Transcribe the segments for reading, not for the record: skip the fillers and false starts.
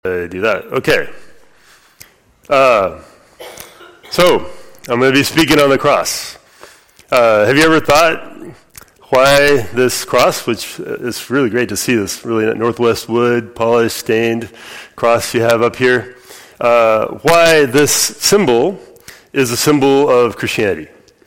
Do that. Okay. So, I'm going to be speaking on the cross. Have you ever thought why this cross, which is really great to see this really Northwest wood, polished, stained cross you have up here, why this symbol is a symbol of Christianity?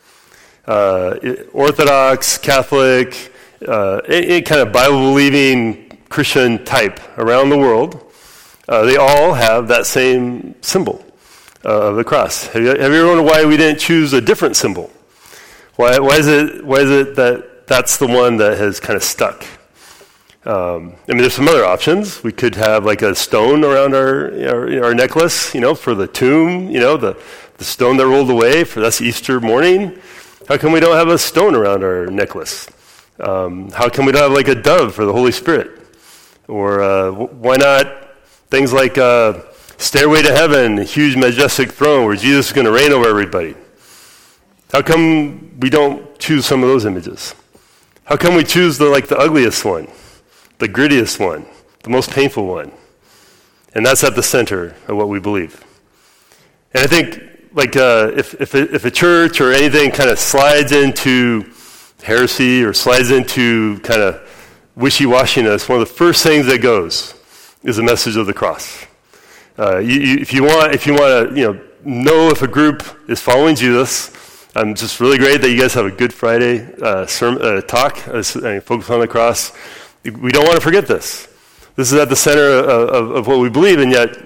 Orthodox, Catholic, any kind of Bible-believing Christian type around the world, they all have that same symbol of the cross. Have you ever wondered why we didn't choose a different symbol? Why is it that that's the one that has kind of stuck? There's some other options. We could have like a stone around our necklace, for the tomb, the stone that rolled away, that's Easter morning. How come we don't have a stone around our necklace? How come we don't have like a dove for the Holy Spirit? Or why not things like Stairway to Heaven, a huge majestic throne where Jesus is going to reign over everybody? How come we don't choose some of those images? How come we choose the ugliest one, the grittiest one, the most painful one? And that's at the center of what we believe. And I think if a church or anything kind of slides into heresy or slides into kind of wishy-washiness, one of the first things that goes is the message of the cross. If you want to know if a group is following Jesus, I'm just really great that you guys have a Good Friday talk, focus on the cross. We don't want to forget this. This is at the center of what we believe, and yet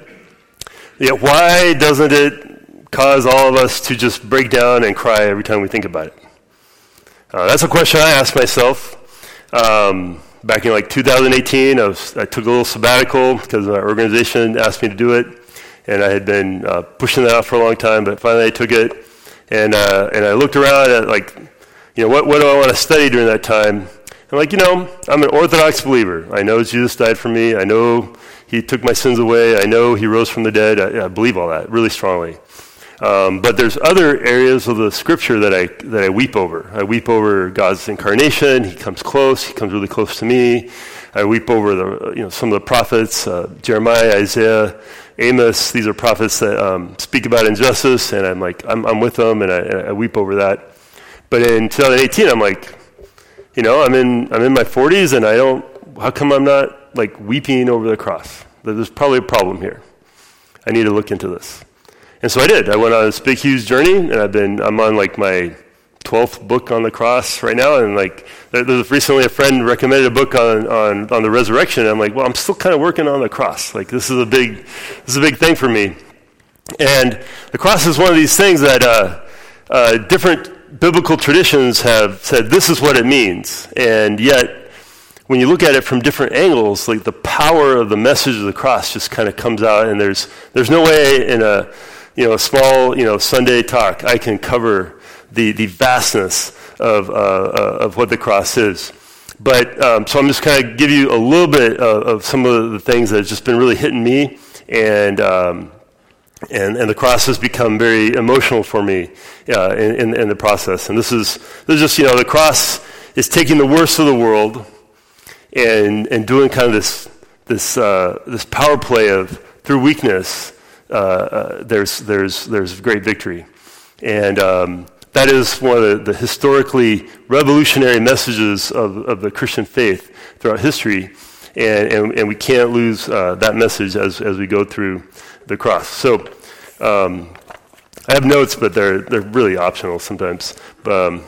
why doesn't it cause all of us to just break down and cry every time we think about it? That's a question I asked myself. Back in 2018, I took a little sabbatical because my organization asked me to do it, and I had been pushing that out for a long time, but finally I took it, and I looked around at what do I want to study during that time? I'm I'm an Orthodox believer. I know Jesus died for me. I know He took my sins away. I know He rose from the dead. I believe all that really strongly. But there's other areas of the Scripture that I weep over. I weep over God's incarnation. He comes close. He comes really close to me. I weep over some of the prophets, Jeremiah, Isaiah, Amos. These are prophets that speak about injustice, and I'm with them, and I weep over that. But in 2018, I'm in my 40s, and how come I'm not weeping over the cross? There's probably a problem here. I need to look into this. And so I did. I went on this big, huge journey, and I'm on my 12th book on the cross right now. And there's recently a friend recommended a book on the resurrection. And I'm I'm still kind of working on the cross. This is a big thing for me. And the cross is one of these things that different biblical traditions have said this is what it means. And yet, when you look at it from different angles, the power of the message of the cross just kind of comes out. And there's no way in a small, Sunday talk, I can cover the vastness of what the cross is. But so I'm just kind of give you a little bit of some of the things that have just been really hitting me, and the cross has become very emotional for me in the process. And this is just the cross is taking the worst of the world and doing kind of this power play of through weakness. There's great victory, and that is one of the historically revolutionary messages of the Christian faith throughout history, and we can't lose that message as we go through the cross. So I have notes, but they're really optional sometimes. So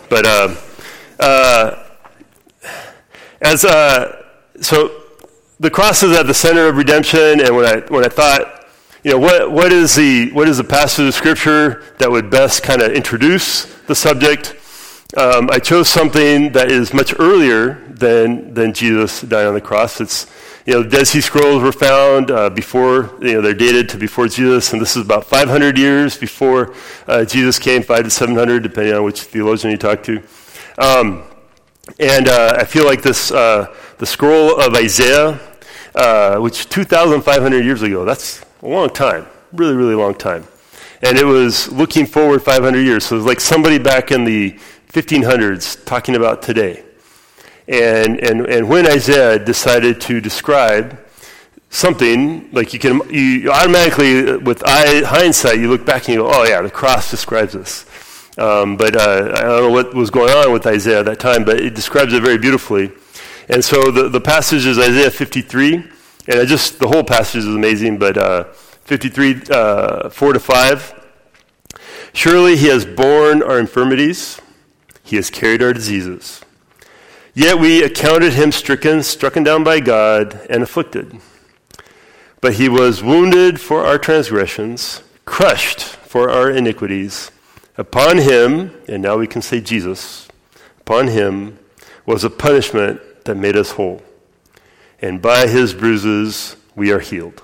the cross is at the center of redemption, and when I thought, what is the passage of Scripture that would best kind of introduce the subject? I chose something that is much earlier than Jesus dying on the cross. It's the Dead Sea Scrolls were found before they're dated to before Jesus, and this is about 500 years before Jesus came, 500 to 700, depending on which theologian you talk to. And I feel like this the scroll of Isaiah, which 2,500 years ago. That's a long time, really, really long time. And it was looking forward 500 years. So it was like somebody back in the 1500s talking about today. And when Isaiah decided to describe something, like you automatically, with hindsight, you look back and you go, oh yeah, the cross describes this. But I don't know what was going on with Isaiah at that time, but it describes it very beautifully. And so the passage is Isaiah 53, and the whole passage is amazing, but 53, 4-5. Surely he has borne our infirmities, he has carried our diseases. Yet we accounted him strucken down by God, and afflicted. But he was wounded for our transgressions, crushed for our iniquities. Upon him, and now we can say Jesus, upon him was a punishment that made us whole. And by his bruises we are healed.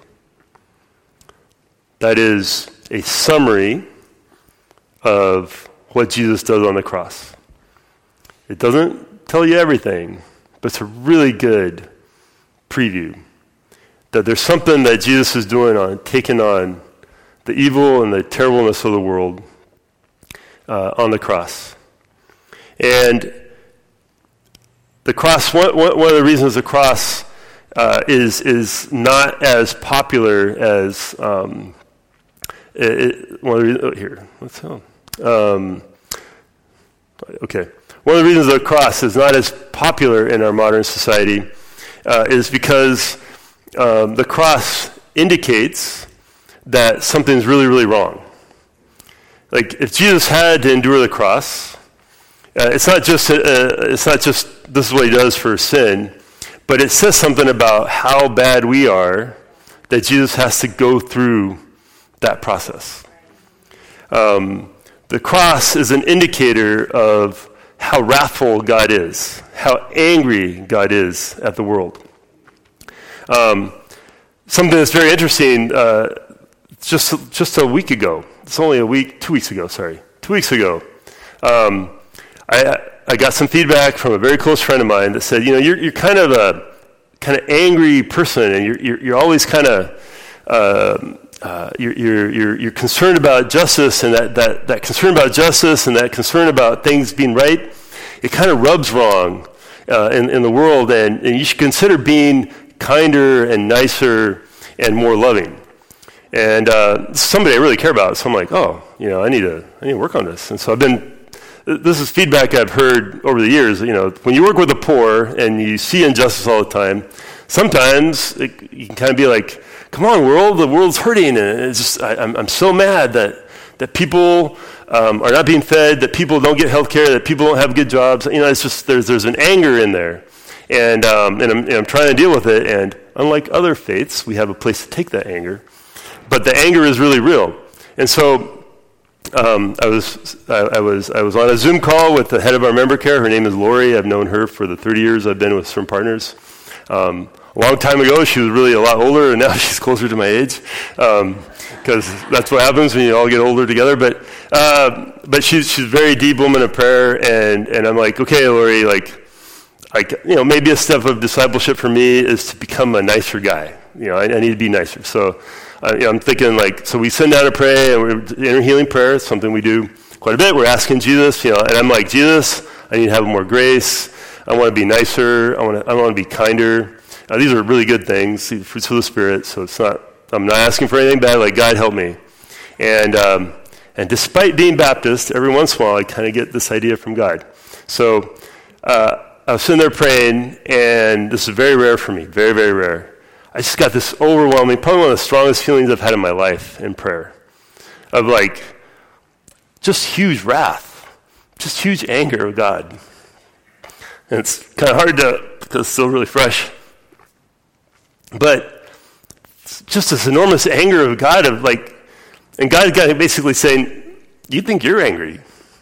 That is a summary of what Jesus does on the cross. It doesn't tell you everything, but it's a really good preview that there's something that Jesus is doing taking on the evil and the terribleness of the world on the cross. And the cross, one of the reasons the cross is not as popular as one of the reasons the cross is not as popular in our modern society is because the cross indicates that something's really, really wrong. Like, if Jesus had to endure the cross, it's not just this is what he does for sin, but it says something about how bad we are that Jesus has to go through that process. The cross is an indicator of how wrathful God is, how angry God is at the world. Something that's very interesting, just a week ago, it's only 2 weeks ago, 2 weeks ago, I got some feedback from a very close friend of mine that said, you're kind of a angry person, and you're always you're concerned about justice, and that concern about justice and that concern about things being right, it kind of rubs wrong in the world, and you should consider being kinder and nicer and more loving. And somebody I really care about, so I'm like, I need to work on this. And so this is feedback I've heard over the years. When you work with the poor and you see injustice all the time, sometimes you can kind of be like, come on, world, the world's hurting, and it's just, I'm so mad that people are not being fed, that people don't get health care, that people don't have good jobs. It's just, there's an anger in there. And I'm trying to deal with it, and unlike other faiths, we have a place to take that anger. But the anger is really real. And so I was on a Zoom call with the head of our member care. Her name is Lori. I've known her for the 30 years I've been with Swim Partners. A long time ago, she was really a lot older, and now she's closer to my age, because that's what happens when you all get older together. But she's a very deep woman of prayer, and I'm like, okay, Lori, maybe a step of discipleship for me is to become a nicer guy. I need to be nicer. So I'm thinking, so we sit down to pray, and we're inner healing prayer. It's something we do quite a bit. We're asking Jesus, and I'm like, Jesus, I need to have more grace. I want to be nicer. I want to be kinder. These are really good things, the fruits of the Spirit. So I'm not asking for anything bad. Like, God help me. And despite being Baptist, every once in a while I kind of get this idea from God. So I was sitting there praying, and this is very rare for me, very, very rare. I just got this overwhelming, probably one of the strongest feelings I've had in my life in prayer, of just huge wrath, just huge anger of God. And it's kind of hard because it's still really fresh. But just this enormous anger of God and God basically saying, you think you're angry?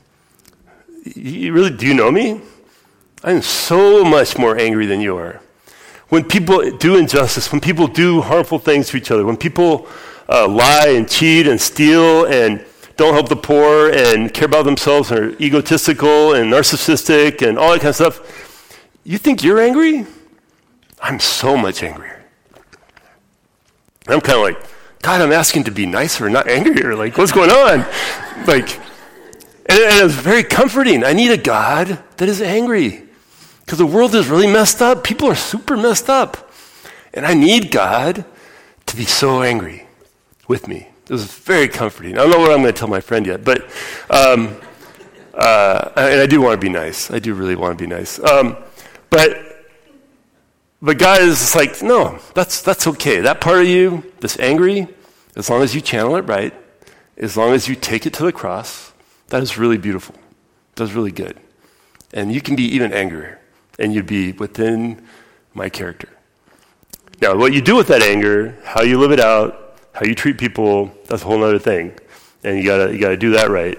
Do you know me? I'm so much more angry than you are. When people do injustice, when people do harmful things to each other, when people lie and cheat and steal and don't help the poor and care about themselves and are egotistical and narcissistic and all that kind of stuff, you think you're angry? I'm so much angrier. I'm kind of like, God, I'm asking to be nicer, not angrier. What's going on? And it's very comforting. I need a God that is angry. Because the world is really messed up. People are super messed up. And I need God to be so angry with me. It was very comforting. I don't know what I'm going to tell my friend yet, but and I do want to be nice. I do really want to be nice. But God is just like, no, that's okay. That part of you that's angry, as long as you channel it right, as long as you take it to the cross, that is really beautiful. That's really good. And you can be even angrier, and you'd be within my character. Now, what you do with that anger, how you live it out, how you treat people, that's a whole other thing. And you gotta do that right.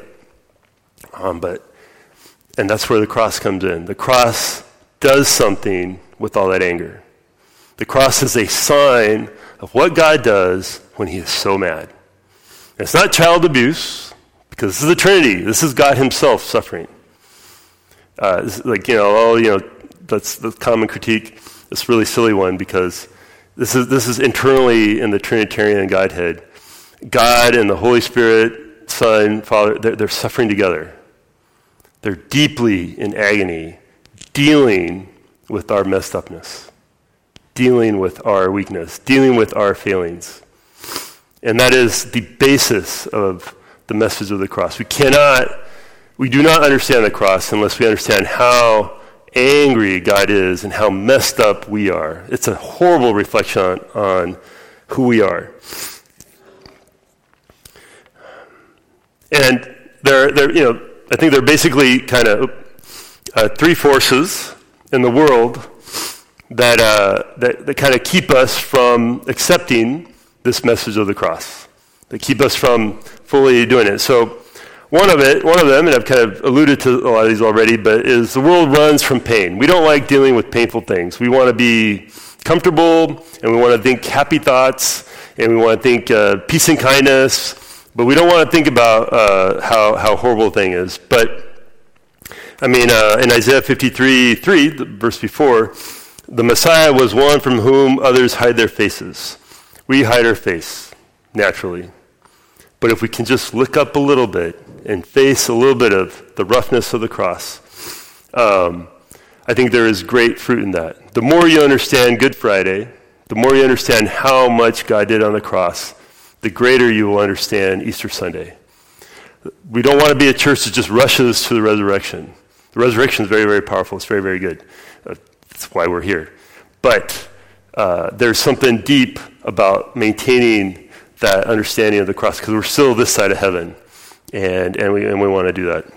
And that's where the cross comes in. The cross does something with all that anger. The cross is a sign of what God does when he is so mad. And it's not child abuse, because this is the Trinity. This is God himself suffering. That's the common critique. It's a really silly one, because this is internally in the Trinitarian Godhead. God and the Holy Spirit, Son, Father, they're suffering together. They're deeply in agony, dealing with our messed upness, dealing with our weakness, dealing with our failings. And that is the basis of the message of the cross. We do not understand the cross unless we understand how angry God is and how messed up we are. It's a horrible reflection on who we are. And I think there are basically kind of three forces in the world that kind of keep us from accepting this message of the cross. They keep us from fully doing it. So one of them, and I've kind of alluded to a lot of these already, but is the world runs from pain. We don't like dealing with painful things. We want to be comfortable, and we want to think happy thoughts, and we want to think peace and kindness, but we don't want to think about how horrible a thing is. But, I mean, in Isaiah 53:3, the verse before, the Messiah was one from whom others hide their faces. We hide our face, naturally. But if we can just look up a little bit and face a little bit of the roughness of the cross, I think there is great fruit in that. The more you understand Good Friday, the more you understand how much God did on the cross, the greater you will understand Easter Sunday. We don't want to be a church that just rushes to the resurrection. The resurrection is very, very powerful. It's very, very good. That's why we're here. But there's something deep about maintaining that understanding of the cross, because we're still this side of heaven, and we want to do that.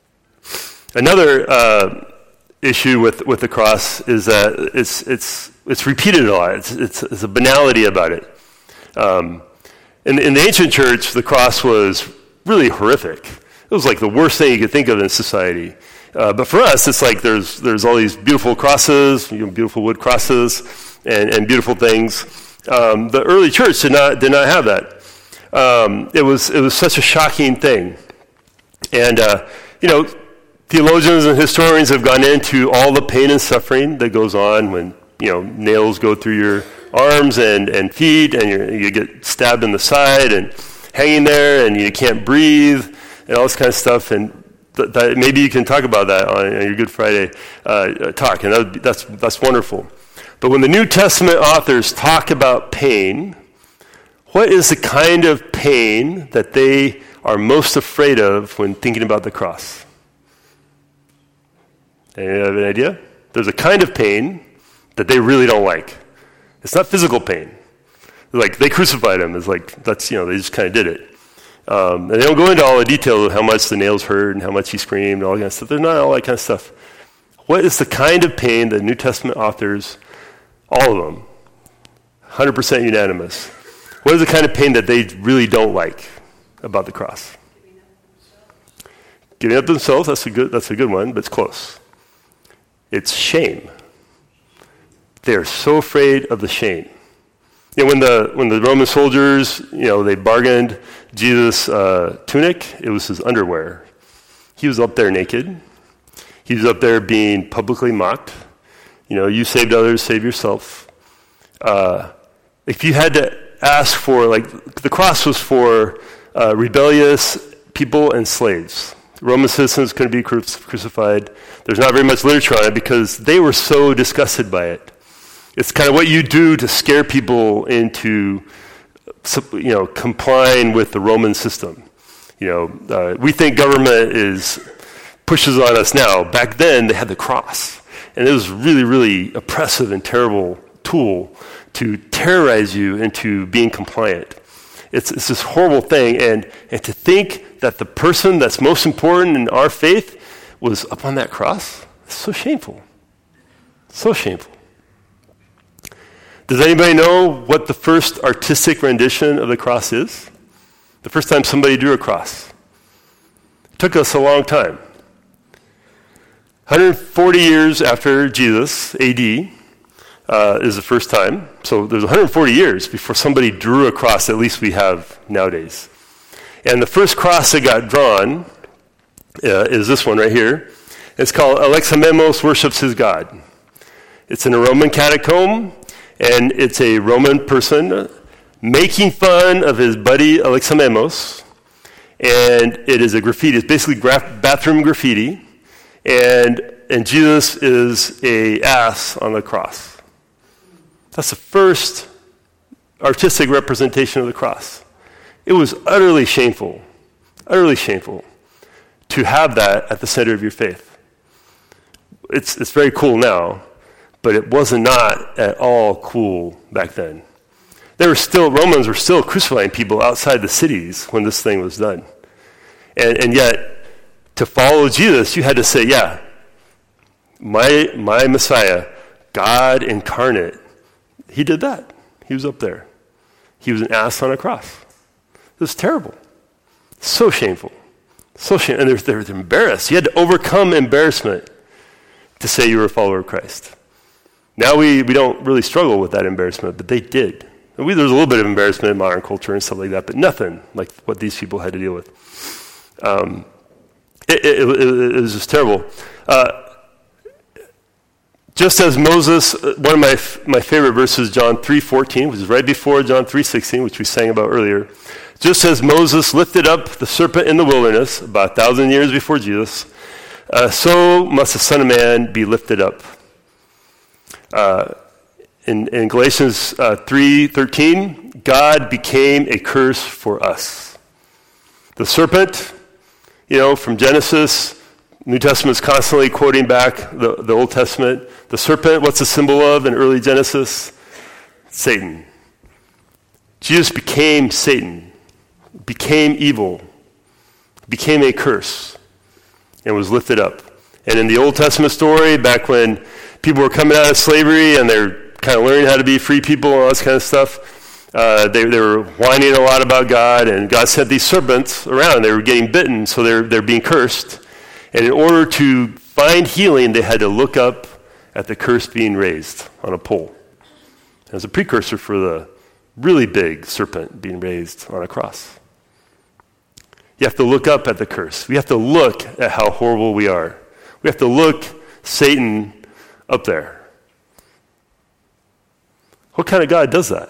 Another issue with the cross is that it's repeated a lot. It's a banality about it. In the ancient church, the cross was really horrific. It was like the worst thing you could think of in society. But for us, it's like there's all these beautiful crosses, beautiful wood crosses, and beautiful things. The early church did not have that. It was such a shocking thing, and theologians and historians have gone into all the pain and suffering that goes on when nails go through your arms and feet, and you get stabbed in the side and hanging there, and you can't breathe, and all this kind of stuff. And that maybe you can talk about that on your Good Friday talk, and that's wonderful. But when the New Testament authors talk about pain, what is the kind of pain that they are most afraid of when thinking about the cross? Any have an idea? There's a kind of pain that they really don't like. It's not physical pain. Like, they crucified him. It's like, they just kind of did it. And they don't go into all the details of how much the nails hurt and how much he screamed and all that kind of stuff. There's not all that kind of stuff. What is the kind of pain that New Testament authors, all of them, 100% unanimous, what is the kind of pain that they really don't like about the cross? Giving up themselves, that's a good one, but it's close. It's shame. They're so afraid of the shame. When the Roman soldiers, they bargained Jesus' tunic, it was his underwear. He was up there naked. He was up there being publicly mocked. You saved others, save yourself. If you had to ask for, the cross was for rebellious people and slaves. Roman citizens couldn't be crucified. There's not very much literature on it because they were so disgusted by it. It's kind of what you do to scare people into complying with the Roman system. We think government pushes on us now. Back then, they had the cross. And it was really, really oppressive and terrible tool to terrorize you into being compliant. It's this horrible thing. And to think that the person that's most important in our faith was up on that cross, it's so shameful. So shameful. Does anybody know what the first artistic rendition of the cross is? The first time somebody drew a cross. It took us a long time. 140 years after Jesus, AD, is the first time. So there's 140 years before somebody drew a cross, at least we have nowadays. And the first cross that got drawn is this one right here. It's called Alexamenos Worships His God. It's in a Roman catacomb, and it's a Roman person making fun of his buddy Alexamenos. And it is a graffiti. It's basically bathroom graffiti. And Jesus is a ass on the cross. That's the first artistic representation of the cross. It was utterly shameful to have that at the center of your faith. It's very cool now, but it was not at all cool back then. Romans were still crucifying people outside the cities when this thing was done. And yet, to follow Jesus, you had to say, yeah, my Messiah, God incarnate, he did that. He was up there. He was an ass on a cross. It was terrible. So shameful. So shameful. And they're embarrassed. You had to overcome embarrassment to say you were a follower of Christ. Now we don't really struggle with that embarrassment, but they did. There's a little bit of embarrassment in modern culture and stuff like that, but nothing like what these people had to deal with. It was just terrible. Just as Moses, one of my favorite verses, John 3:14, which is right before John 3:16, which we sang about earlier. Just as Moses lifted up the serpent in the wilderness about 1,000 years before Jesus, so must the Son of Man be lifted up. In Galatians 3:13, God became a curse for us. The serpent, from Genesis, New Testament's constantly quoting back the Old Testament. The serpent, what's the symbol of in early Genesis? Satan. Jesus became Satan, became evil, became a curse, and was lifted up. And in the Old Testament story, back when people were coming out of slavery and they're kind of learning how to be free people and all this kind of stuff, they were whining a lot about God, and God sent these serpents around. They were getting bitten, so they're being cursed. And in order to find healing, they had to look up at the curse being raised on a pole. As a precursor for the really big serpent being raised on a cross. You have to look up at the curse. We have to look at how horrible we are. We have to look Satan up there. What kind of God does that?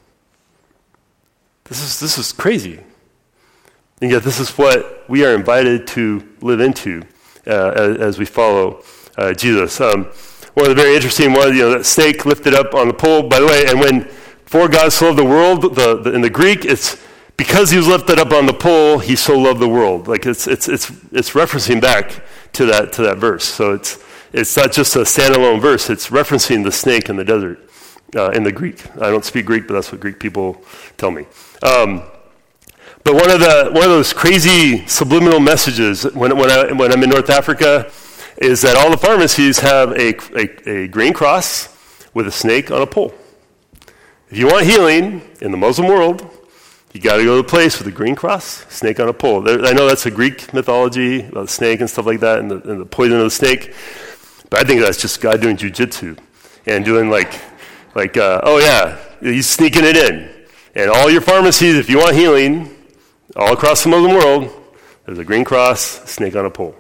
This is crazy. And yet this is what we are invited to live into as we follow Jesus. One of the very interesting ones, that snake lifted up on the pole, by the way, and when for God so loved the world, in the Greek, it's because he was lifted up on the pole, he so loved the world. Like it's referencing back to that verse. So it's not just a standalone verse, it's referencing the snake in the desert in the Greek. I don't speak Greek, but that's what Greek people tell me. But one of those crazy subliminal messages when I'm in North Africa is that all the pharmacies have a green cross with a snake on a pole. If you want healing in the Muslim world, you got to go to the place with a green cross, snake on a pole. I know that's a Greek mythology about the snake and stuff like that, and the poison of the snake. But I think that's just God doing jujitsu and doing oh yeah, he's sneaking it in. And all your pharmacies, if you want healing, all across the Muslim world, there's a green cross, a snake on a pole.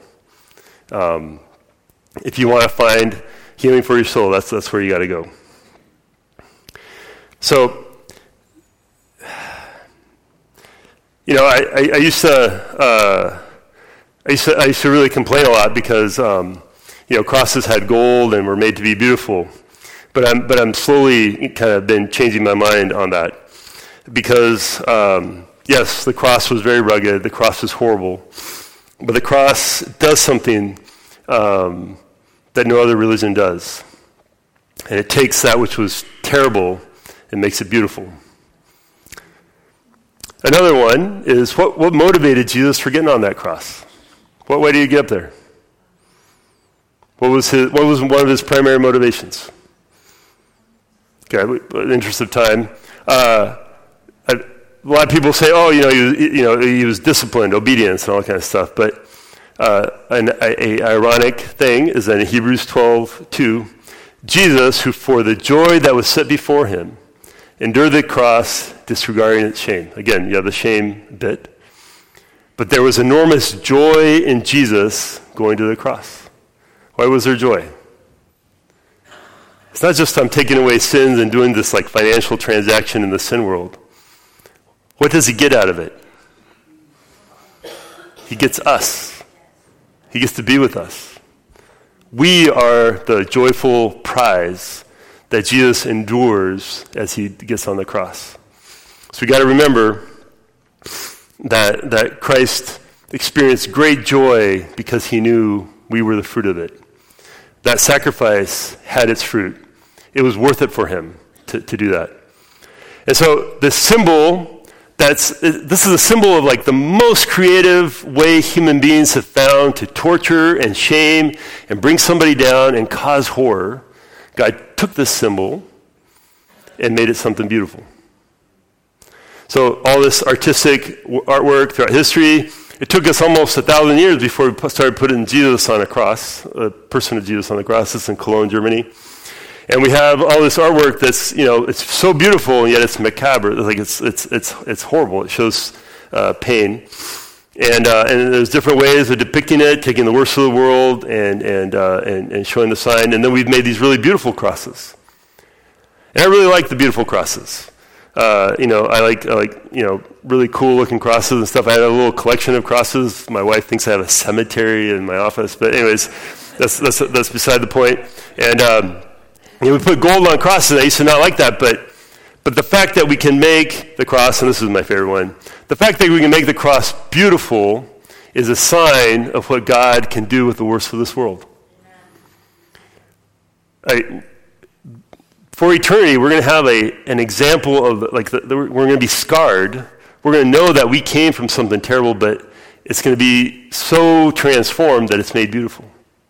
If you want to find healing for your soul, that's where you got to go. So, I used to really complain a lot because crosses had gold and were made to be beautiful, but I'm slowly kind of been changing my mind on that. because, yes, the cross was very rugged, the cross was horrible, but the cross does something that no other religion does. And it takes that which was terrible and makes it beautiful. Another one is what motivated Jesus for getting on that cross? What way did he get up there? What was one of his primary motivations? Okay, in the interest of time, a lot of people say, "Oh, he was disciplined, obedience, and all that kind of stuff." But an ironic thing is that in Hebrews 12:2, Jesus, who for the joy that was set before him, endured the cross, disregarding its shame. Again, you have the shame bit. But there was enormous joy in Jesus going to the cross. Why was there joy? It's not just I'm taking away sins and doing this like financial transaction in the sin world. What does he get out of it? He gets us. He gets to be with us. We are the joyful prize that Jesus endures as he gets on the cross. So we got to remember that Christ experienced great joy because he knew we were the fruit of it. That sacrifice had its fruit. It was worth it for him to do that. And so the symbol, this is a symbol of like the most creative way human beings have found to torture and shame and bring somebody down and cause horror. God took this symbol and made it something beautiful. So all this artistic artwork throughout history, it took us almost 1,000 years before we started putting Jesus on a cross, a person of Jesus on the cross. This is in Cologne, Germany. And we have all this artwork that's, it's so beautiful, and yet it's macabre. Like it's horrible. It shows pain. And there's different ways of depicting it, taking the worst of the world and showing the sign. And then we've made these really beautiful crosses. And I really like the beautiful crosses. I like really cool looking crosses and stuff. I have a little collection of crosses. My wife thinks I have a cemetery in my office, but anyways, that's beside the point. And we put gold on crosses. I used to not like that, but the fact that we can make the cross, and this is my favorite one, the fact that we can make the cross beautiful is a sign of what God can do with the worst of this world. For eternity, we're going to have an example of, we're going to be scarred. We're going to know that we came from something terrible, but it's going to be so transformed that it's made beautiful.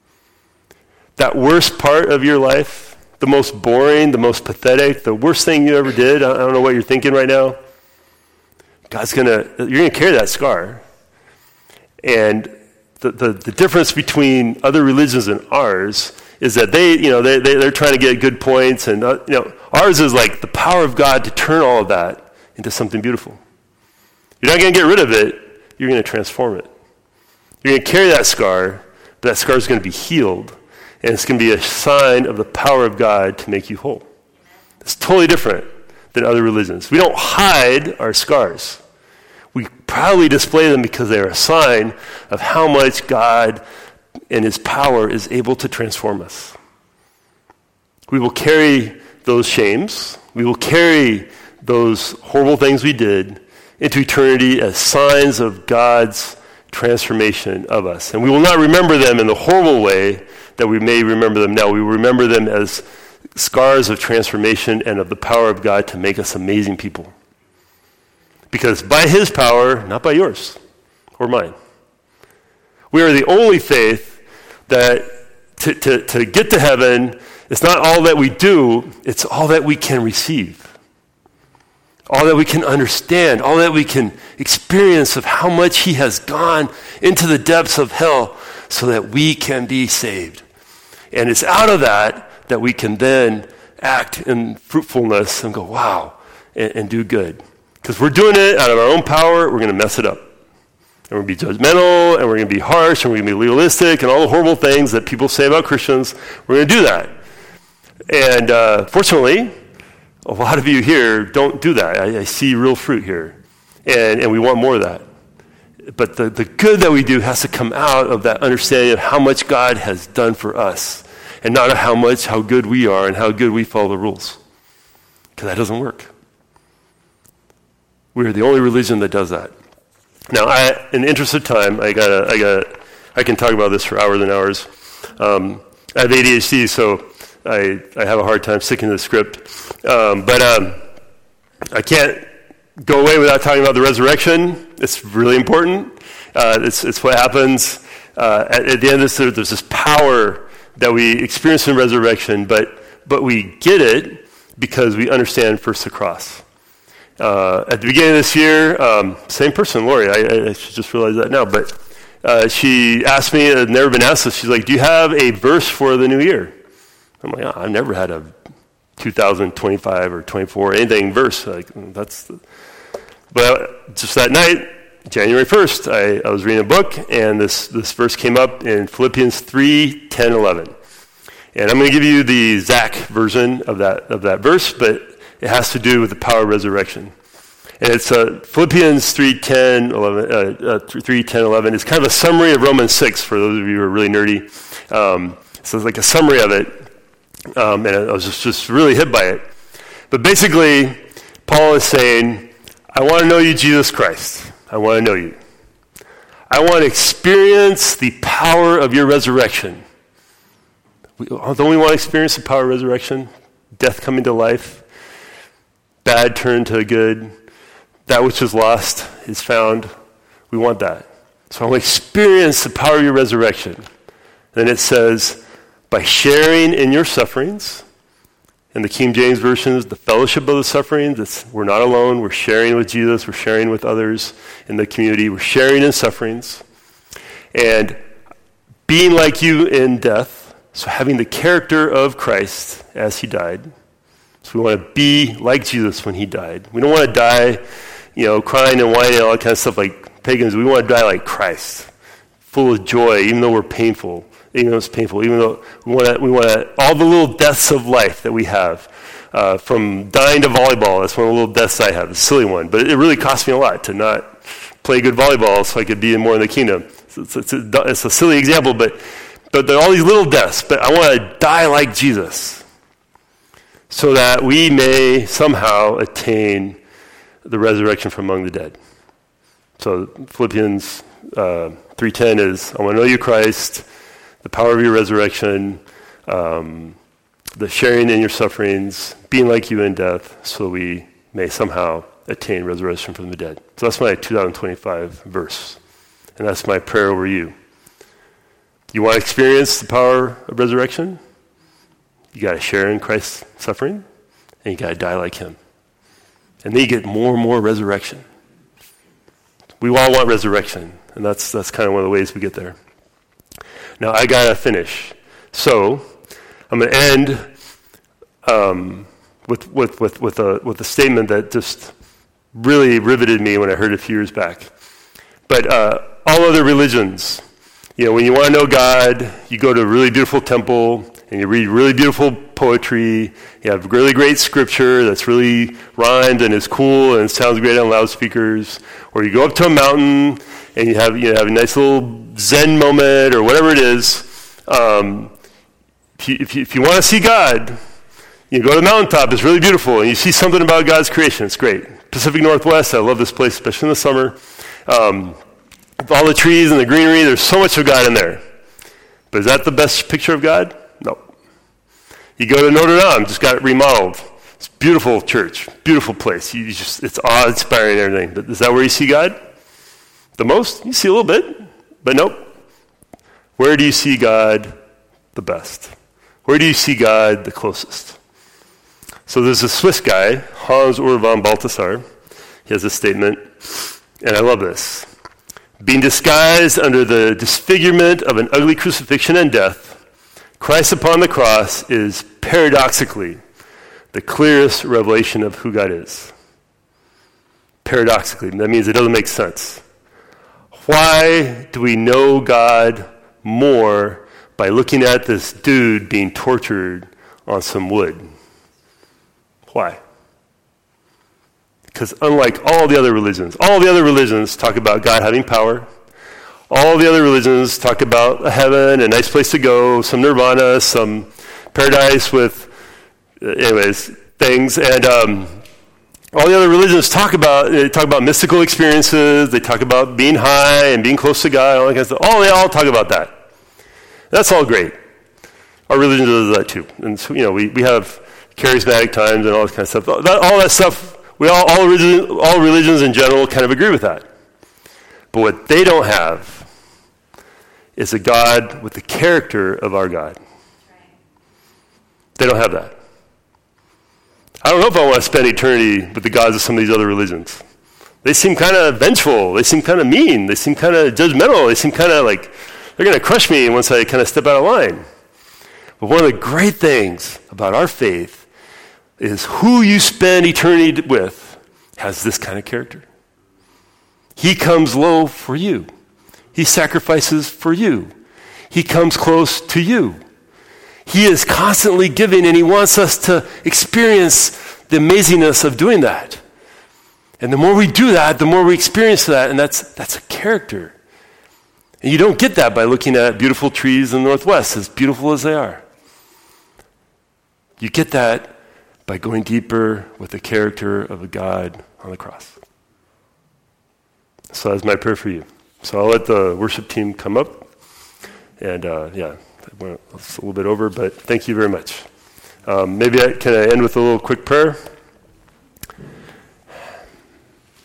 That worst part of your life, the most boring, the most pathetic, the worst thing you ever did, I don't know what you're thinking right now, you're going to carry that scar. And the difference between other religions and ours is that they're trying to get good points, and ours is like the power of God to turn all of that into something beautiful. You're not going to get rid of it, you're going to transform it. You're going to carry that scar, but that scar is going to be healed, and it's going to be a sign of the power of God to make you whole. It's totally different than other religions. We don't hide our scars. We proudly display them because they are a sign of how much God and his power is able to transform us. We will carry those shames. We will carry those horrible things we did into eternity as signs of God's transformation of us. And we will not remember them in the horrible way that we may remember them now. We will remember them as scars of transformation and of the power of God to make us amazing people. Because by his power, not by yours or mine. We are the only faith that to get to heaven, it's not all that we do, it's all that we can receive. All that we can understand, all that we can experience of how much he has gone into the depths of hell so that we can be saved. And it's out of that we can then act in fruitfulness and go, wow, and do good. Because we're doing it out of our own power, we're going to mess it up. And we're going to be judgmental, and we're going to be harsh, and we're going to be legalistic, and all the horrible things that people say about Christians. We're going to do that. And fortunately, a lot of you here don't do that. I see real fruit here. And we want more of that. But the good that we do has to come out of that understanding of how much God has done for us, and not how good we are and how good we follow the rules. Because that doesn't work. We're the only religion that does that. Now, in the interest of time, I can talk about this for hours and hours. I have ADHD, so I have a hard time sticking to the script. But I can't go away without talking about the resurrection. It's really important. It's what happens at the end of this. There's this power that we experience in resurrection, but we get it because we understand first the cross. At the beginning of this year, same person, Lori, I should just realize that now, but she asked me, I'd never been asked this, she's like, do you have a verse for the new year? I'm like, I've never had a 2025 or 24, anything verse. Like, but just that night, January 1st, I was reading a book, and this verse came up in Philippians 3, 10, 11. And I'm going to give you the Zach version of that verse, but it has to do with the power of resurrection. And it's Philippians 3, 10, 11. It's kind of a summary of Romans 6 for those of you who are really nerdy. So it's like a summary of it. And I was just really hit by it. But basically, Paul is saying, I want to know you, Jesus Christ. I want to know you. I want to experience the power of your resurrection. Don't we want to experience the power of resurrection? Death coming to life, bad turned to good, that which is lost is found. We want that. So I want to experience the power of your resurrection. And then it says, by sharing in your sufferings. In the King James Version is the fellowship of the sufferings. We're not alone. We're sharing with Jesus. We're sharing with others in the community. We're sharing in sufferings. And being like you in death, so having the character of Christ as he died. So we want to be like Jesus when he died. We don't want to die, crying and whining and all that kind of stuff like pagans. We want to die like Christ, full of joy, even though we're painful. Even though it's painful, even though we want all the little deaths of life that we have, from dying to volleyball. That's one of the little deaths I have, a silly one. But it really cost me a lot to not play good volleyball so I could be more in the kingdom. It's a silly example, but there are all these little deaths. But I want to die like Jesus so that we may somehow attain the resurrection from among the dead. So Philippians 3:10 is, I want to know you, Christ, the power of your resurrection, the sharing in your sufferings, being like you in death, so we may somehow attain resurrection from the dead. So that's my 2025 verse. And that's my prayer over you. You want to experience the power of resurrection? You got to share in Christ's suffering, and you got to die like him. And then you get more and more resurrection. We all want resurrection, and that's kind of one of the ways we get there. Now, I got to finish. So, I'm going to end with a statement that just really riveted me when I heard it a few years back. But all other religions, when you want to know God, you go to a really beautiful temple, and you read really beautiful poetry, you have really great scripture that's really rhymed and is cool and sounds great on loudspeakers, or you go up to a mountain, and you have a nice little Zen moment or whatever it is. If you want to see God, you go to the mountaintop. It's really beautiful, and you see something about God's creation. It's great. Pacific Northwest, I love this place, especially in the summer. With all the trees and the greenery, there's so much of God in there. But is that the best picture of God? No. You go to Notre Dame, just got it remodeled. It's a beautiful church, beautiful place. It's awe-inspiring and everything. But is that where you see God? The most? You see a little bit, but nope. Where do you see God the best? Where do you see God the closest? So there's a Swiss guy, Hans Urs von Balthasar. He has a statement, and I love this. Being disguised under the disfigurement of an ugly crucifixion and death, Christ upon the cross is paradoxically the clearest revelation of who God is. Paradoxically, that means it doesn't make sense. Why do we know God more by looking at this dude being tortured on some wood? Why? Because unlike all the other religions talk about God having power. All the other religions talk about a heaven, a nice place to go, some nirvana, some paradise with, things. And All the other religions talk about mystical experiences. They talk about being high and being close to God, all that kind of stuff. They all talk about that. That's all great. Our religion does that too. And so, we have charismatic times and all this kind of stuff. All that stuff, all religions in general kind of agree with that. But what they don't have is a God with the character of our God. They don't have that. I don't know if I want to spend eternity with the gods of some of these other religions. They seem kind of vengeful. They seem kind of mean. They seem kind of judgmental. They seem kind of like they're going to crush me once I kind of step out of line. But one of the great things about our faith is who you spend eternity with has this kind of character. He comes low for you. He sacrifices for you. He comes close to you. He is constantly giving, and he wants us to experience the amazingness of doing that. And the more we do that, the more we experience that, and that's a character. And you don't get that by looking at beautiful trees in the Northwest, as beautiful as they are. You get that by going deeper with the character of a God on the cross. So that's my prayer for you. So I'll let the worship team come up. And it's a little bit over, but thank you very much. Can I end with a little quick prayer?